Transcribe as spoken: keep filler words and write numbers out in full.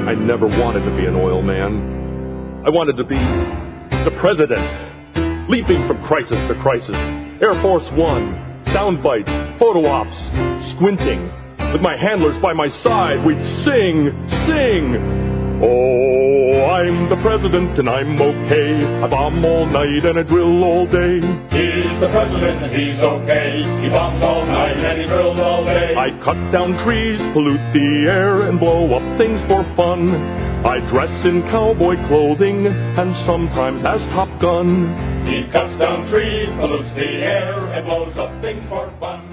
I never wanted to be an oil man. I wanted to be the president, leaping from crisis to crisis. Air Force One, sound bites, photo ops, squinting. With my handlers by my side, we'd sing, sing. Oh, I'm the president and I'm okay. I bomb all night and I drill all day. He's the president and he's okay. He bombs all night and he drills all day. I cut down trees, pollute the air, and blow up things for fun. I dress in cowboy clothing and sometimes as Top Gun. He cuts down trees, pollutes the air, and blows up things for fun.